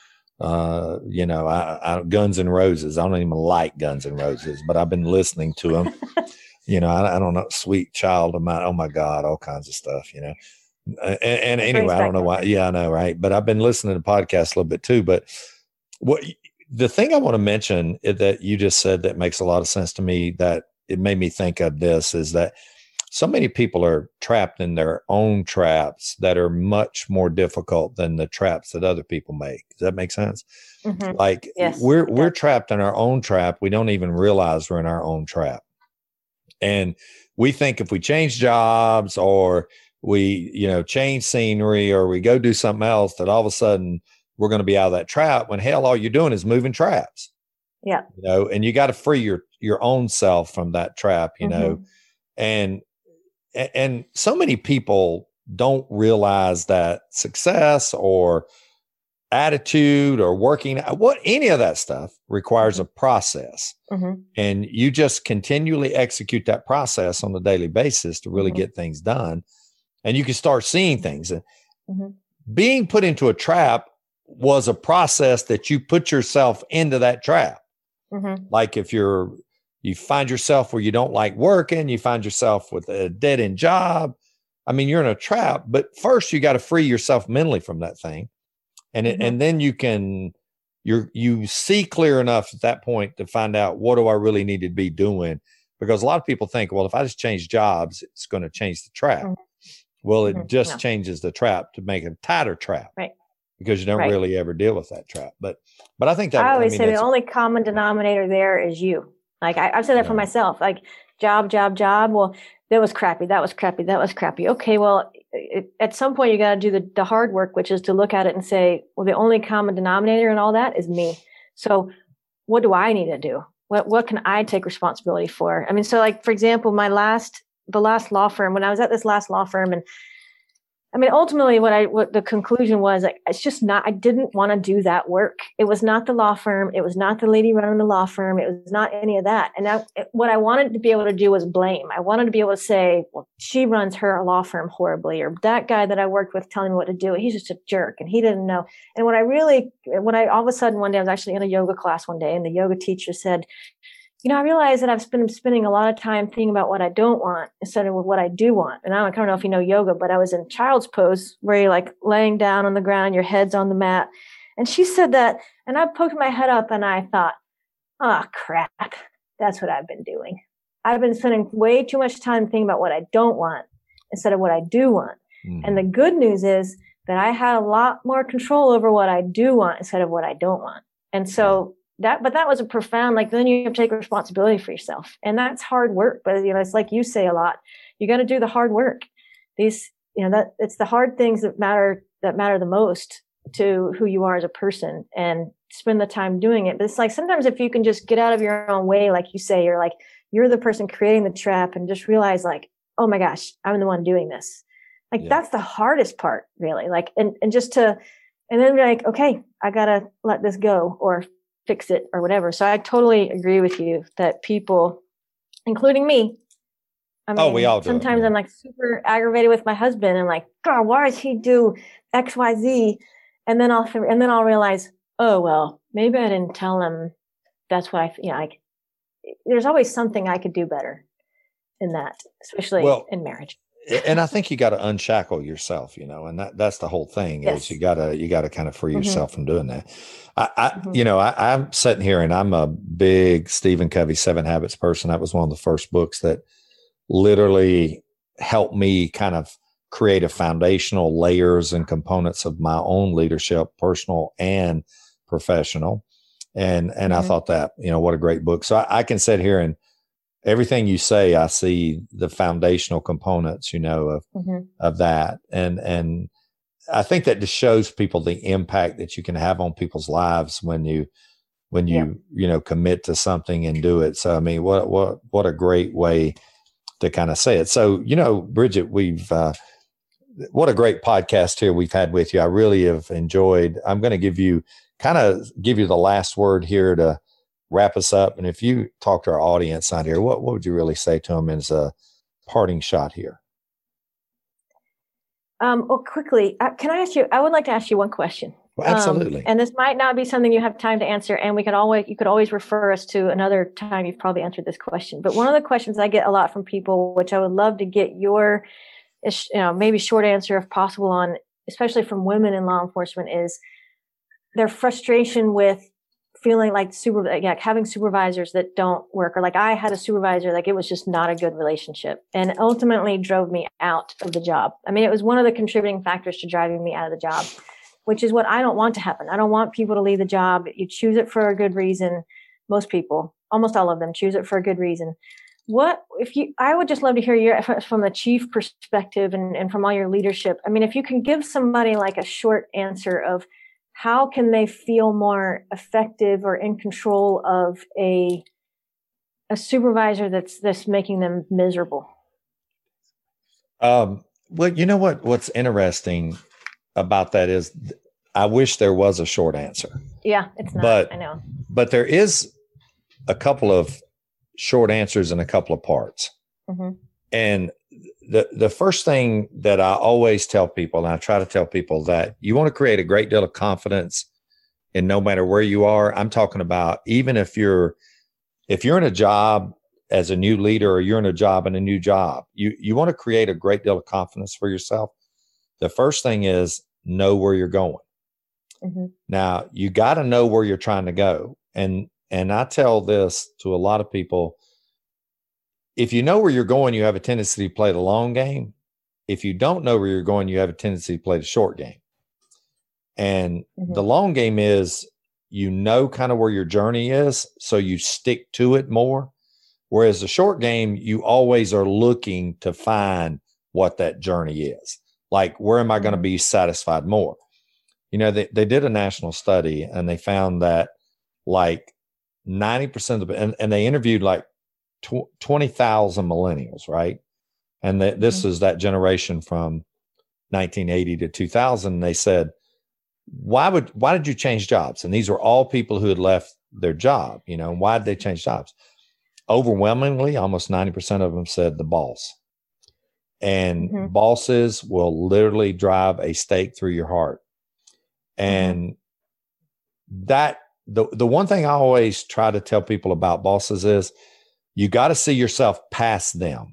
Guns N' Roses. I don't even like Guns N' Roses, but I've been listening to them. I don't know, Sweet Child of Mine. Oh my God, all kinds of stuff, And anyway, I don't know why. Yeah, I know, right? But I've been listening to podcasts a little bit too. But the thing I want to mention that you just said that makes a lot of sense to me, that it made me think of this, is that so many people are trapped in their own traps that are much more difficult than the traps that other people make. Does that make sense? Mm-hmm. Yes, we're trapped in our own trap. We don't even realize we're in our own trap. And we think if we change jobs or we, change scenery or we go do something else, that all of a sudden we're going to be out of that trap, when hell, all you're doing is moving traps. Yeah. And you got to free your own self from that trap, and so many people don't realize that success or attitude or working, any of that stuff requires a process. And you just continually execute that process on a daily basis to really get things done. And you can start seeing things. Being put into a trap was a process that you put yourself into that trap. Like if you find yourself where you don't like working, you find yourself with a dead end job, I mean, you're in a trap, but first you got to free yourself mentally from that thing. And and then you see clear enough at that point to find out, what do I really need to be doing? Because a lot of people think, well, if I just change jobs, it's going to change the trap. Well, it just changes the trap to make a tighter trap. Right. Because you don't really ever deal with that trap. But I think that I always say the only common denominator there is you. Like I've said that for myself, like job. Well, that was crappy. That was crappy. Okay. Well, at some point you got to do the hard work, which is to look at it and say, well, the only common denominator in all that is me. So what do I need to do? What can I take responsibility for? I mean, so like, for example, the last law firm, when I was at this last law firm, and I mean, ultimately what the conclusion was, like, it's just not, I didn't want to do that work. It was not the law firm. It was not the lady running the law firm. It was not any of that. And what I wanted to be able to do was blame. I wanted to be able to say, well, she runs her law firm horribly, or that guy that I worked with telling me what to do, he's just a jerk and he didn't know. And when I all of a sudden one day, I was actually in a yoga class one day, and the yoga teacher said, I realize that I've been spending a lot of time thinking about what I don't want instead of what I do want. And I don't know if you know yoga, but I was in child's pose, where you're like laying down on the ground, your head's on the mat. And she said that, and I poked my head up and I thought, oh, crap, that's what I've been doing. I've been spending way too much time thinking about what I don't want instead of what I do want. And the good news is that I had a lot more control over what I do want instead of what I don't want. And so that was a profound, like, then you have to take responsibility for yourself. And that's hard work. But, it's like you say a lot, you got to do the hard work. It's the hard things that matter the most to who you are as a person, and spend the time doing it. But it's like, sometimes if you can just get out of your own way, like you say, you're the person creating the trap, and just realize, like, oh my gosh, I'm the one doing this. Like, that's the hardest part, really. Like, and then be like, okay, I got to let this go, or fix it, or whatever. So I totally agree with you that people, including me, I mean, we all do sometimes I'm like super aggravated with my husband, and like, God, why does he do X, Y, Z? And then I'll realize, oh, well, maybe I didn't tell him that's what like, there's always something I could do better in that, especially in marriage. And I think you got to unshackle yourself, and that's the whole thing. Is you got to kind of free yourself from doing that. I'm sitting here, and I'm a big Stephen Covey 7 Habits person. That was one of the first books that literally helped me kind of create a foundational layers and components of my own leadership, personal and professional. And I thought that, what a great book. So I can sit here, and everything you say, I see the foundational components, of that. And I think that just shows people the impact that you can have on people's lives when you commit to something and do it. So, I mean, what a great way to kind of say it. So, Bridget, what a great podcast here we've had with you. I really have enjoyed. I'm going to give you the last word here to wrap us up. And if you talk to our audience out here, what would you really say to them as a parting shot here? Well, quickly, I would like to ask you one question. Well, absolutely. And this might not be something you have time to answer, and you could always refer us to another time you've probably answered this question. But one of the questions I get a lot from people, which I would love to get your, maybe short answer if possible on, especially from women in law enforcement, is their frustration with feeling like having supervisors that don't work, or like I had a supervisor, like it was just not a good relationship, and ultimately drove me out of the job. I mean, it was one of the contributing factors to driving me out of the job, which is what I don't want to happen. I don't want people to leave the job. You choose it for a good reason. Most people, almost all of them, choose it for a good reason. I would just love to hear from the chief perspective and from all your leadership. I mean, if you can give somebody like a short answer of how can they feel more effective or in control of a supervisor that's making them miserable? Well, what's interesting about that is I wish there was a short answer. Yeah, it's not. I know. But there is a couple of short answers in a couple of parts. Mm-hmm. And the first thing that I always tell people, and I try to tell people, that you want to create a great deal of confidence in no matter where you are. I'm talking about even if you're in a job as a new leader or you're in a job in a new job, you want to create a great deal of confidence for yourself. The first thing is know where you're going. Mm-hmm. Now, you got to know where you're trying to go. And I tell this to a lot of people. If you know where you're going, you have a tendency to play the long game. If you don't know where you're going, you have a tendency to play the short game. And the long game is, you know, kind of where your journey is, so you stick to it more. Whereas the short game, you always are looking to find what that journey is. Like, where am I going to be satisfied more? You know, they did a national study and they found that like 90% of and they interviewed like 20,000 millennials, right? And this is that generation from 1980 to 2000. And they said, why did you change jobs? And these were all people who had left their job, you know, and why did they change jobs? Overwhelmingly, almost 90% of them said the boss. And bosses will literally drive a stake through your heart. And that the one thing I always try to tell people about bosses is, you got to see yourself past them.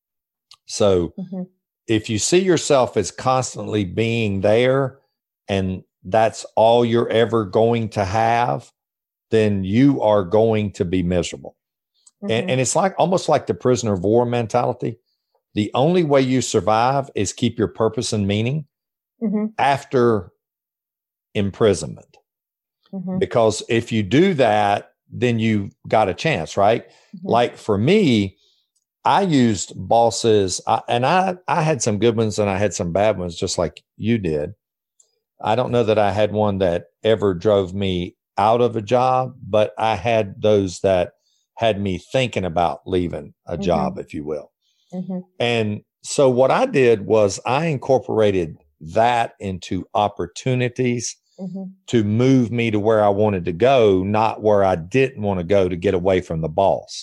So if you see yourself as constantly being there and that's all you're ever going to have, then you are going to be miserable. And it's like almost like the prisoner of war mentality. The only way you survive is keep your purpose and meaning after imprisonment. Because if you do that, then you got a chance, right? Like for me, I used bosses, and I had some good ones and I had some bad ones, just like you did. I don't know that I had one that ever drove me out of a job, but I had those that had me thinking about leaving a job, if you will. And so what I did was I incorporated that into opportunities to move me to where I wanted to go, not where I didn't want to go to get away from the boss.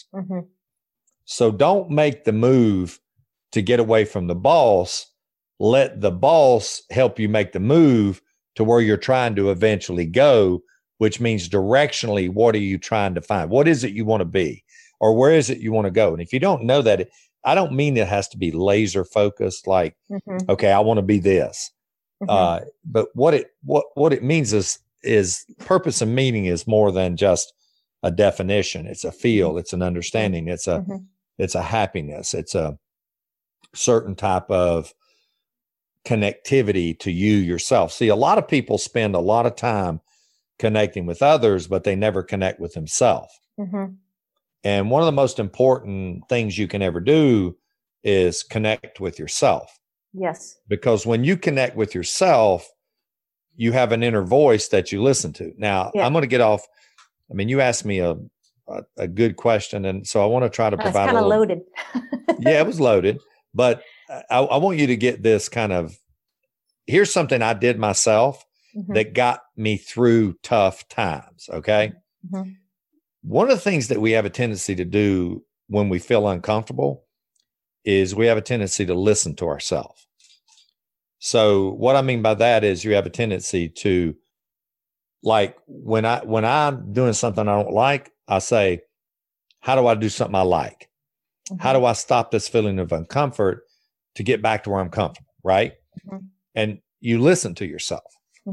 So don't make the move to get away from the boss. Let the boss help you make the move to where you're trying to eventually go, which means directionally, what are you trying to find? What is it you want to be? Or where is it you want to go? And if you don't know that, I don't mean it has to be laser focused, like, okay, I want to be this. But what it means is purpose and meaning is more than just a definition. It's a feel, it's an understanding, it's a happiness, it's a certain type of connectivity to you yourself. See, a lot of people spend a lot of time connecting with others, but they never connect with themselves. And one of the most important things you can ever do is connect with yourself. Yes. Because when you connect with yourself, you have an inner voice that you listen to. Now, I'm going to get off. I mean, you asked me a good question, and so I want to try to provide. It's kind of loaded. Yeah, it was loaded, but I want you to get this kind of. Here's something I did myself that got me through tough times. Okay. One of the things that we have a tendency to do when we feel uncomfortable is we have a tendency to listen to ourselves. So what I mean by that is you have a tendency to, like, when I'm doing something I don't like, I say, how do I do something I like? How do I stop this feeling of uncomfort to get back to where I'm comfortable, right? And you listen to yourself.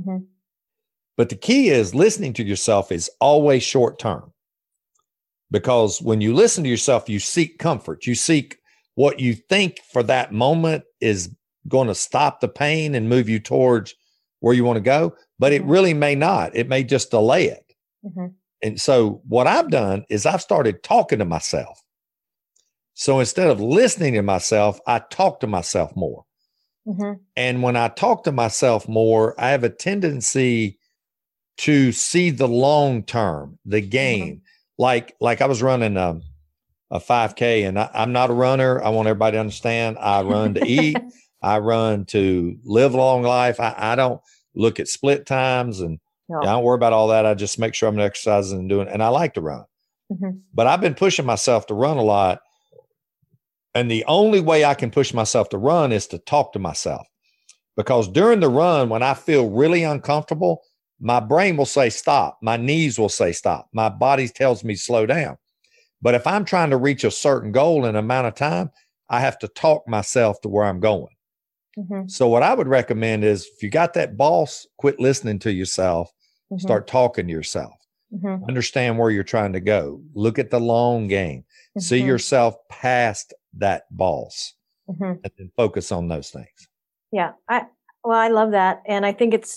But the key is listening to yourself is always short term. Because when you listen to yourself, you seek comfort. You seek what you think for that moment is going to stop the pain and move you towards where you want to go, but it really may not. It may just delay it. And so what I've done is I've started talking to myself. So instead of listening to myself, I talk to myself more. And when I talk to myself more, I have a tendency to see the long term, the game. Like I was running a 5K, and I'm not a runner. I want everybody to understand. I run to eat. I run to live a long life. I don't look at split times, and I don't worry about all that. I just make sure I'm exercising and doing, and I like to run. But I've been pushing myself to run a lot. And the only way I can push myself to run is to talk to myself. Because during the run, when I feel really uncomfortable, my brain will say stop. My knees will say stop. My body tells me slow down. But if I'm trying to reach a certain goal in an amount of time, I have to talk myself to where I'm going. Mm-hmm. So what I would recommend is if you got that boss, quit listening to yourself, mm-hmm. start talking to yourself, mm-hmm. understand where you're trying to go, look at the long game, mm-hmm. see yourself past that boss, mm-hmm. and then focus on those things. Yeah. I love that. And I think it's,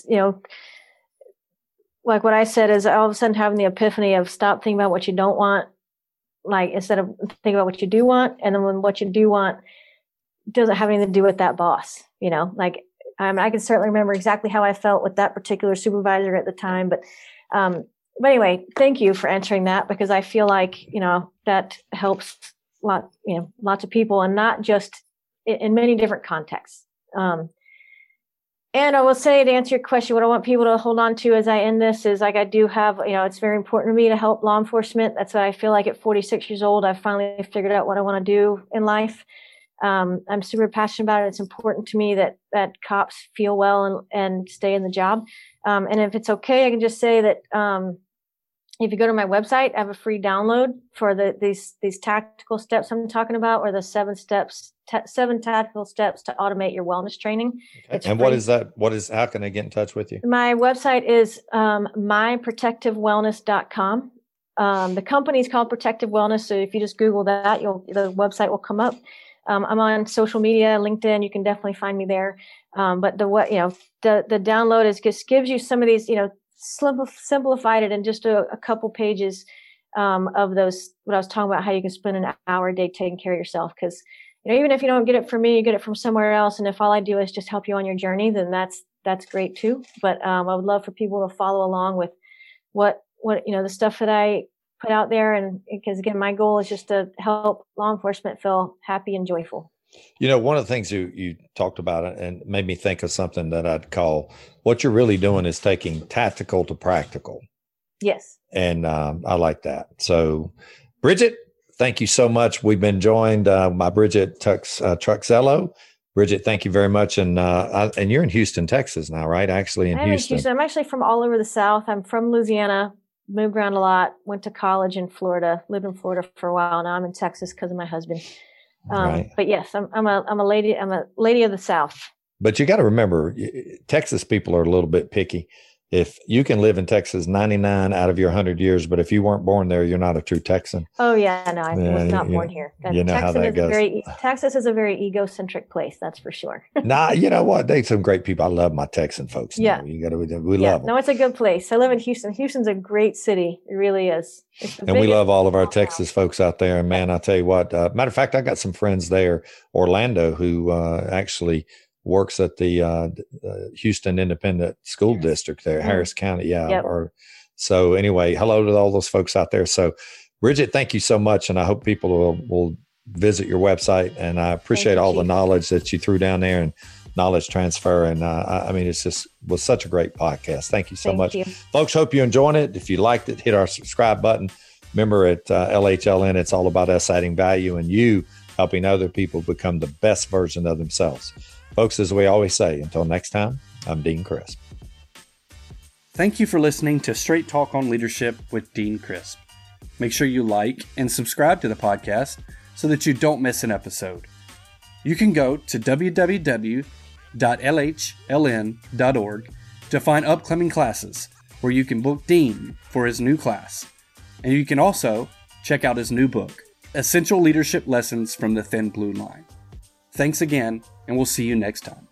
like what I said is all of a sudden having the epiphany of stop thinking about what you don't want, like instead of thinking about what you do want. And then when what you do want doesn't have anything to do with that boss, like I can certainly remember exactly how I felt with that particular supervisor at the time. But anyway, thank you for answering that, because I feel like, that helps lots of people, and not just in many different contexts. And I will say, to answer your question, what I want people to hold on to as I end this is, like, I do have, it's very important to me to help law enforcement. That's what I feel like at 46 years old, I've finally figured out what I want to do in life. I'm super passionate about it. It's important to me that cops feel well and stay in the job. And if it's okay, I can just say that, if you go to my website, I have a free download for these tactical steps I'm talking about, or the 7 tactical steps to automate your wellness training. Okay. And what is that? How can I get in touch with you? My website is myprotectivewellness.com. The company is called Protective Wellness. So if you just Google that, the website will come up. I'm on social media, LinkedIn. You can definitely find me there. But the download just gives you some of these, simplified it in just a couple pages of those, what I was talking about, how you can spend an hour a day taking care of yourself. Because, even if you don't get it from me, you get it from somewhere else. And if all I do is just help you on your journey, then that's great too. But I would love for people to follow along with what the stuff that I put out there. And because, again, my goal is just to help law enforcement feel happy and joyful. One of the things you talked about and made me think of something that I'd call, what you're really doing is taking tactical to practical. Yes. And I like that. So, Bridget, thank you so much. We've been joined by Bridget Truxello. Bridget, thank you very much. And you're in Houston, Texas now, right? Actually in Houston. I'm actually from all over the South. I'm from Louisiana, moved around a lot, went to college in Florida, lived in Florida for a while. Now I'm in Texas because of my husband. Right. But yes, I'm a lady of the South. But you got to remember, Texas people are a little bit picky. If you can live in Texas 99 out of your 100 years, but if you weren't born there, you're not a true Texan. Oh yeah, no, I was not born here. How that goes. Texas is a very egocentric place, that's for sure. Nah, you know what? They some great people. I love my Texan folks. Yeah, we love them. No, it's a good place. I live in Houston. Houston's a great city. It really is. And we love all of our Texas folks out there. And man, I tell you what. Matter of fact, I got some friends there, Orlando, who actually works at the Houston Independent School District there, Harris County. Yeah. Yep. So anyway, hello to all those folks out there. So Bridget, thank you so much. And I hope people will visit your website. And I appreciate all the knowledge that you threw down there and knowledge transfer. And it was such a great podcast. Thank you so much. Folks, hope you enjoyed it. If you liked it, hit our subscribe button. Remember at LHLN, it's all about us adding value and you helping other people become the best version of themselves. Folks, as we always say, until next time, I'm Dean Crisp. Thank you for listening to Straight Talk on Leadership with Dean Crisp. Make sure you like and subscribe to the podcast so that you don't miss an episode. You can go to www.lhln.org to find upcoming classes where you can book Dean for his new class. And you can also check out his new book, Essential Leadership Lessons from the Thin Blue Line. Thanks again, and we'll see you next time.